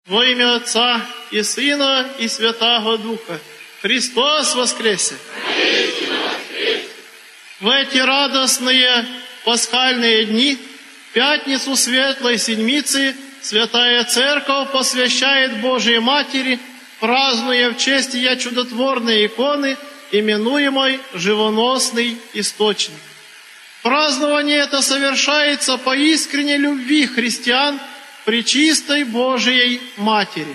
Во имя Отца и Сына и Святаго Духа. Христос воскресе! В эти радостные пасхальные дни, пятницу Светлой Седмицы, Святая Церковь посвящает Божией Матери, празднуя в честь ее чудотворной иконы, именуемой «Живоносный источник». Празднование это совершается по искренней любви христиан Пречистой Божией Матери.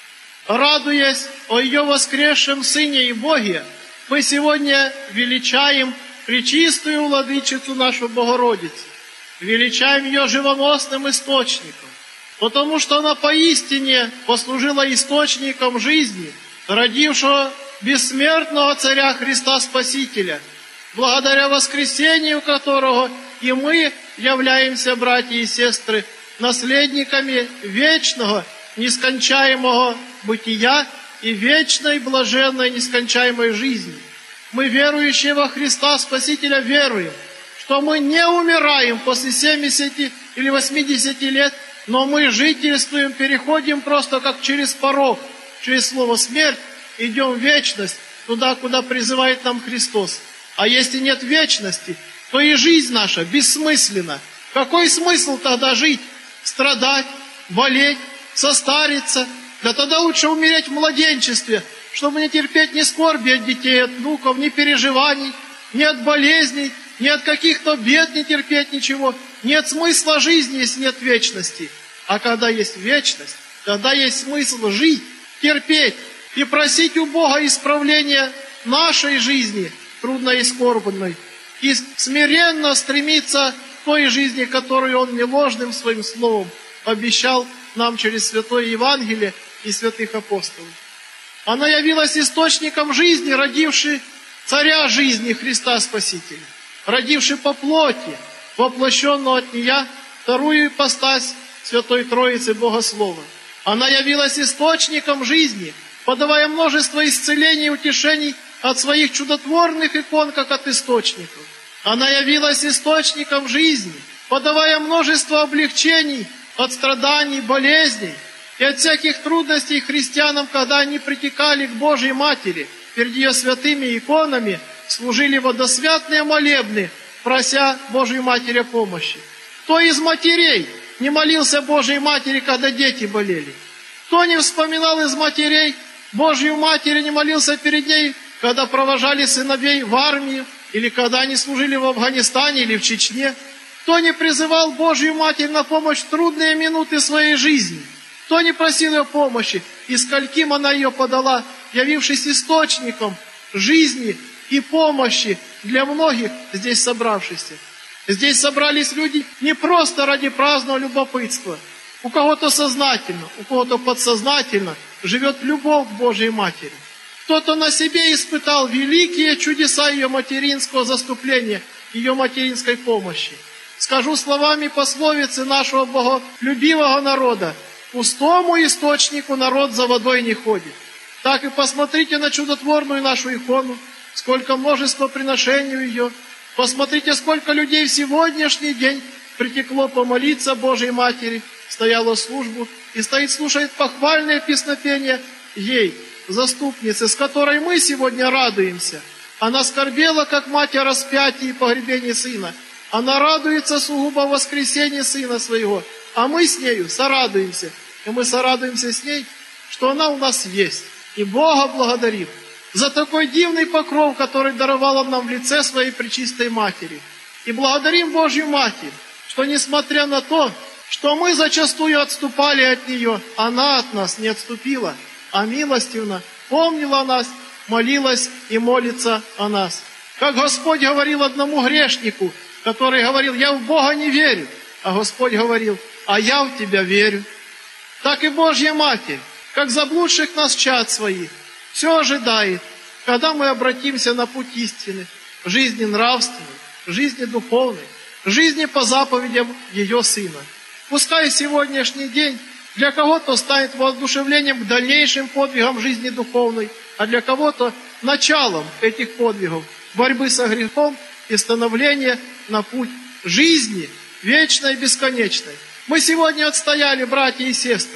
Радуясь о ее воскресшем Сыне и Боге, мы сегодня величаем Пречистую Владычицу нашу Богородицу, величаем ее живоносным источником, потому что она поистине послужила источником жизни, родившего бессмертного Царя Христа Спасителя, благодаря воскресению которого и мы являемся, братья и сестры, наследниками вечного, нескончаемого бытия и вечной, блаженной, нескончаемой жизни. Мы, верующие во Христа Спасителя, веруем, что мы не умираем после 70 или 80 лет, но мы жительствуем, переходим просто как через порог, через слово «смерть», идем в вечность, туда, куда призывает нам Христос. А если нет вечности, то и жизнь наша бессмысленна. Какой смысл тогда жить? Страдать, болеть, состариться? Да тогда лучше умереть в младенчестве, чтобы не терпеть ни скорби от детей, от внуков, ни переживаний, ни от болезней, ни от каких-то бед не терпеть ничего. Нет смысла жизни, если нет вечности. А когда есть вечность, тогда есть смысл жить, терпеть и просить у Бога исправления нашей жизни, трудной и скорбной, и смиренно стремиться к той жизни, которую Он неложным Своим Словом обещал нам через Святое Евангелие и святых апостолов. Она явилась источником жизни, родившей Царя жизни Христа Спасителя, родившей по плоти, воплощенного от Нея, вторую ипостась Святой Троицы Богослова. Она явилась источником жизни, подавая множество исцелений и утешений от своих чудотворных икон, как от источников. Она явилась источником жизни, подавая множество облегчений от страданий, болезней и от всяких трудностей христианам, когда они притекали к Божьей Матери, перед ее святыми иконами служили водосвятные молебны, прося Божью Матерь о помощи. Кто из матерей не молился Божьей Матери, когда дети болели? Кто не вспоминал из матерей Божью Матерь и не молился перед ней, когда провожали сыновей в армию, или когда они служили в Афганистане или в Чечне? Кто не призывал Божью Матерь на помощь в трудные минуты своей жизни? Кто не просил ее помощи? И скольким она ее подала, явившись источником жизни и помощи для многих здесь собравшихся. Здесь собрались люди не просто ради праздного любопытства. У кого-то сознательно, у кого-то подсознательно живет любовь к Божьей Матери. Кто-то на себе испытал великие чудеса ее материнского заступления, ее материнской помощи. Скажу словами пословицы нашего боголюбивого народа: пустому источнику народ за водой не ходит. Так и посмотрите на чудотворную нашу икону, сколько множества приношений у ее. Посмотрите, сколько людей в сегодняшний день притекло помолиться Божьей Матери, стояло службу и стоит, слушает похвальное песнопение ей, заступницы, с которой мы сегодня радуемся. Она скорбела, как мать, о распятии и погребении Сына. Она радуется сугубо в воскресении Сына Своего, а мы с нею сорадуемся. И мы сорадуемся с ней, что она у нас есть. И Бога благодарим за такой дивный покров, который даровала нам в лице Своей Пречистой Матери. И благодарим Божью Матерь, что несмотря на то, что мы зачастую отступали от нее, она от нас не отступила, а милостивно помнила о нас, молилась и молится о нас. Как Господь говорил одному грешнику, который говорил: «Я в Бога не верю», а Господь говорил: «А я в Тебя верю». Так и Божья Матерь, как заблудших нас чад своих, все ожидает, когда мы обратимся на путь истины, жизни нравственной, жизни духовной, жизни по заповедям ее Сына. Пускай сегодняшний день для кого-то станет воодушевлением к дальнейшим подвигам жизни духовной, а для кого-то началом этих подвигов борьбы со грехом и становления на путь жизни вечной и бесконечной. Мы сегодня отстояли, братья и сестры,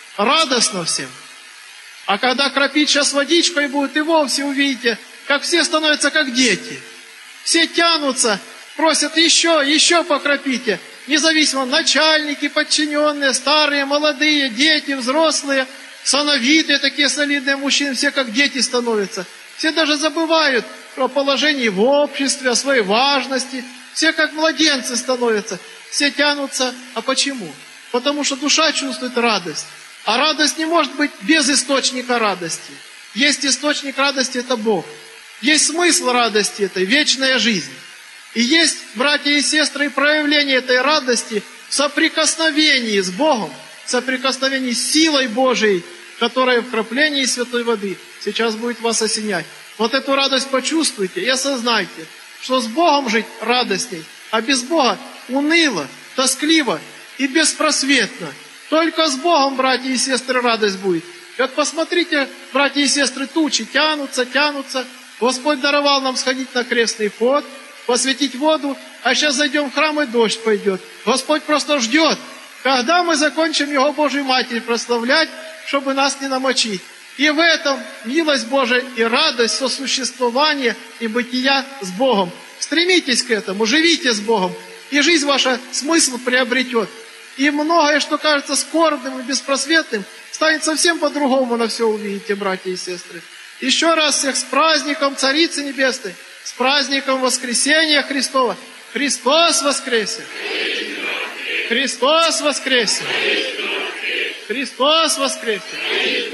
радостно всем. А когда кропить сейчас водичкой будет, и вовсе увидите, как все становятся как дети. Все тянутся, просят еще покропите. Независимо, начальники, подчиненные, старые, молодые, дети, взрослые, сановитые, такие солидные мужчины, все как дети становятся. Все даже забывают о положении в обществе, о своей важности. Все как младенцы становятся. Все тянутся. А почему? Потому что душа чувствует радость. А радость не может быть без источника радости. Есть источник радости, это Бог. Есть смысл радости, это вечная жизнь. И есть, братья и сестры, проявление этой радости в соприкосновении с Богом, в соприкосновении с силой Божией, которая в краплении святой воды сейчас будет вас осенять. Вот эту радость почувствуйте и осознайте, что с Богом жить радостней, а без Бога уныло, тоскливо и беспросветно. Только с Богом, братья и сестры, радость будет. И вот посмотрите, братья и сестры, тучи тянутся. Господь даровал нам сходить на крестный ход, посветить воду, а сейчас зайдем в храм, и дождь пойдет. Господь просто ждет, когда мы закончим Его Божию Матерь прославлять, чтобы нас не намочить. И в этом милость Божия и радость сосуществования и бытия с Богом. Стремитесь к этому, живите с Богом, и жизнь ваша смысл приобретет. И многое, что кажется скорбным и беспросветным, станет совсем по-другому, на все увидите, братья и сестры. Еще раз всех с праздником Царицы Небесной, с праздником Воскресения Христова. Христос воскресе! Христос воскресе! Христос воскресе!